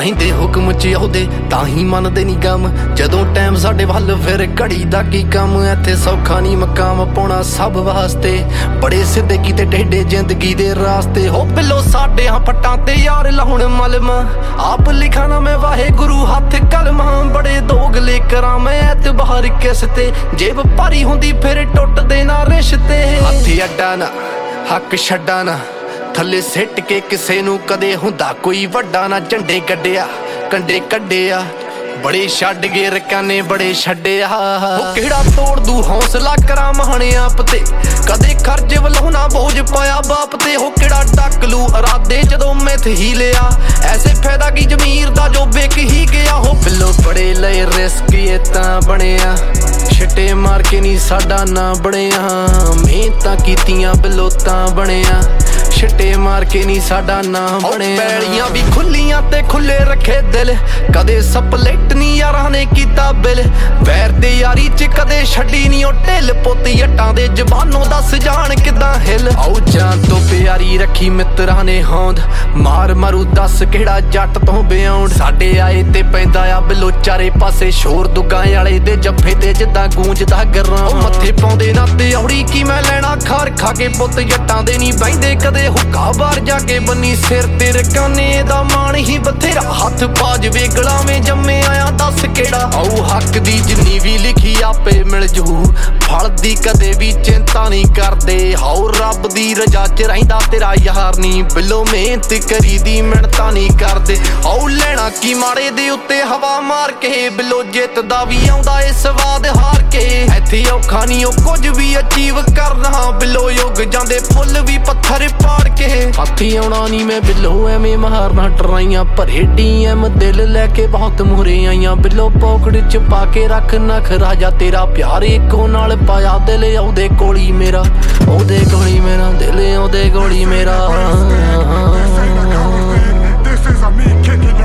ਰਹਿੰਦੇ ਹੁਕਮ ਚ ਉਹਦੇ ਤਾਂ ਹੀ ਮੰਨਦੇ ਨੀ ਗਮ। ਜਦੋਂ ਟਾਈਮ ਸਾਡੇ ਵੱਲ ਫਿਰ ਘੜੀ ਦਾ ਕੀ ਕੰਮ। ਇੱਥੇ ਸੌਖਾ ਨੀ ਮਕਾਮ ਪਾਉਣਾ ਸਭ ਵਾਸਤੇ, ਬੜੇ ਸਿੱਧੇ ਕੀਤੇ ਟੇਢੇ ਜ਼ਿੰਦਗੀ ਦੇ ਰਾਸਤੇ। ਹੋ ਬਿੱਲੋ ਸਾਡੇ ਹਾਂ ਫੱਟਾਂ ਤੇ ਯਾਰ ਲਾਉਣ ਮਲਮ, ਆਪ ਲਿਖਾਂ ਨਾ ਮੈਂ ਵਾਹਿਗੁਰੂ ਹੱਥ ਕਲਮ। ਬੜੇ ਦੋਗਲੇ ਕਰਾਂ ਮੈਂ ਐਤਬਾਰ ਕਿਸ ਤੇ, ਜੇਬ ਭਾਰੀ ਹੁੰਦੀ ਫਿਰ ਟੁੱਟਦੇ ਨਾ ਰਿਸ਼ਤੇ। ਹੱਥ ਅੱਡਾ ਨਾ ਹੱਕ ਛੱਡਾ ਨਾ, ਥੱਲੇ ਸਿੱਟ ਕੇ ਕਿਸੇ ਨੂੰ ਕਦੇ ਹੁੰਦਾ ਕੋਈ ਵੱਡਾ ਨਾ। ਝੰਡੇ ਕੱਢਿਆ ਕੰਡੇ ਕੱਢਿਆ, ਬੜੇ ਛੱਡ ਗਏ ਰਕਾਨੇ ਬੜੇ ਛੱਡਿਆ। ਉਹ ਕਿਹੜਾ ਤੋੜ ਦੂ ਹੌਸਲਾ ਕਰਾਂ ਮਹਾਣੇ ਆਪ ਤੇ, ਕਦੇ ਖਰਜ ਵੱਲੋਂ ਨਾ ਬੋਝ ਪਾਇਆ ਬਾਪ ਤੇ। ਉਹ ਕਿਹੜਾ ਡੱਕ ਲੂ ਇਰਾਦੇ ਜਦੋਂ ਮਿੱਥ ਹੀ ਲਿਆ, ਐਸੇ ਫਾਇਦਾ ਕੀ ਜ਼ਮੀਰ ਦਾ ਜੋ ਵਿਕ ਹੀ ਗਿਆ। ਉਹ ਬਿੱਲੋ ਬੜੇ ਲਏ ਰਿਸਕ ਇਹ ਤਾਂ ਬਣਿਆ, ਛਿੱਟੇ ਮਾਰ ਕੇ ਨੀ ਸਾਡਾ ਨਾ ਬਣਿਆ। ਮਿਹਨਤਾਂ ਕੀਤੀਆਂ ਬਿੱਲੋ ਤਾਂ ਬਣਿਆ, ਛਿੱਟੇ ਮਾਰ ਕੇ ਨੀ ਸਾਡਾ ਨਾ ਬਣਿਆ। ਪੈਲੀਆਂ ਵੀ ਖੁੱਲੀਆਂ ਤੇ ਖੁੱਲੇ ਰੱਖੇ ਦਿਲ, ਕਦੇ ਸਪਲਿਟ ਨੀ ਯਾਰਾਂ ਨੇ ਕੀਤਾ ਬਿਲ। ਵੈਰ ਦੇ ਯਾਰੀ ਚ ਕਦੇ ਛੱਡੀ ਨੀ ਉਹ ਢਿੱਲ, ਪੁੱਤ ਜੱਟਾਂ ਦੇ ਜ਼ਬਾਨੋਂ ਦੱਸ ਜਾਣ ਕਿੱਦਾਂ ਹਿੱਲ। ਆਉ ਜਾਨ ਤੋਂ ਪਿਆਰੀ ਰੱਖੀ ਮਿੱਤਰਾਂ ਨੇ ਹੋਂਦ, ਮਾਰ ਮਾਰੂ ਦੱਸ ਕਿਹੜਾ ਜੱਟ ਤੋਂ ਬਿਆਉਂਡ। ਸਾਡੇ ਆਏ ਤੇ ਪੈਂਦਾ ਆ ਬਿੱਲੋ ਚਾਰੇ ਪਾਸੇ ਸ਼ੋਰ, ਦੁੱਗਾਂ ਵਾਲੇ ਦੇ ਜੱਫੇ ਤੇ ਜਿੱਦਾਂ ਗੂੰਜਦਾ ਗਰਾਂ। ਮੱਥੇ ਪਾਉਂਦੇ ਨਾ ਤੇ ਔੜੀ ਕੀ ਮੈਂ ਲੈਣਾ ਖਾਰ ਖਾ ਕੇ, ਪੁੱਤ ਜੱਟਾਂ ਦੇ ਨੀ ਬਹਿੰਦੇ ਕਦੇ ਹੁੱਕਾ ਬਾਹਰ ਜਾ ਕੇ ਬੰਨੀ ਸਿਰ ਤੇ ਰਕਾਨੇ ਦਾ ਮਾਣ ਹੀ ਬਥੇਰਾ। ਹੱਥ ਪਾ ਜਵੇ ਗਲਾਵੇਂ ਜੰਮੇ ਆਇਆ ਦੱਸ ਕਿਹੜਾ। ਆਊ ਹੱਕ ਦੀ ਜਿੰਨੀ ਵੀ ਲਿਖੀ ਆਪੇ ਮਿਲ ਜੂ, ਫਲ ਦੀ ਕਦੇ ਵੀ ਚਿੰਤਾ ਨਹੀਂ ਕਰਦੇ। ਹਾਉ ਰੱਬ ਦੀ ਰਜਾ ਚ ਰਹਿੰਦਾ ਤੇਰਾ ਯਾਰ ਨੀ, ਬਿੱਲੋ ਮਿਹਨਤ ਕਰੀ ਦੀ ਮਿਹਨਤਾਂ ਨਹੀਂ ਕਰਦੇ। ਆਉ ਲੈਣਾ ਕੀ ਮਾੜੇ ਦੇ ਉੱਤੇ ਹਵਾ ਮਾਰ ਕੇ, ਬਿੱਲੋ ਜਿੱਤਦਾ ਵੀ ਆਉਂਦਾ ਏ ਸਵਾਦ ਹਾਰ ਕੇ। ਇੱਥੇ ਔਖਾ ਨਹੀਂ ਉਹ ਕੁਝ ਵੀ ਅਚੀਵ ਕਰਨਾ, ਬਿੱਲੋ ਯੁੱਗ ਜਾਂਦੇ ਫੁੱਲ ਵੀ ਪੱਥਰ ਪਾੜ ਕੇ। ਹੱਥੀ ਆਉਣਾ ਨੀ ਮੈਂ ਬਿੱਲੋ ਐਵੇਂ ਮਾਰਨਾ ਟਰਾਈਆਂ, ਭਰੇ DM ਦਿਲ ਲੈ ਕੇ ਬਹੁਤ ਮੂਹਰੇ ਆਈਆਂ। ਬਿੱਲੋ ਪੌਕੜ ਚ ਪਾ ਕੇ ਰੱਖ ਨਖ ਰਾਜਾ ਤੇਰਾ, ਪਿਆਰ ਇੱਕੋ ਨਾਲ ਪਾਇਆ ਦਿਲ ਉਹਦੇ ਕੋਲੀ ਮੇਰਾ, ਉਹਦੇ ਕੋਲੀ ਮੇਰਾ ਦਿਲ ਉਹਦੇ ਕੋਲੀ ਮੇਰਾ। This is a me kicking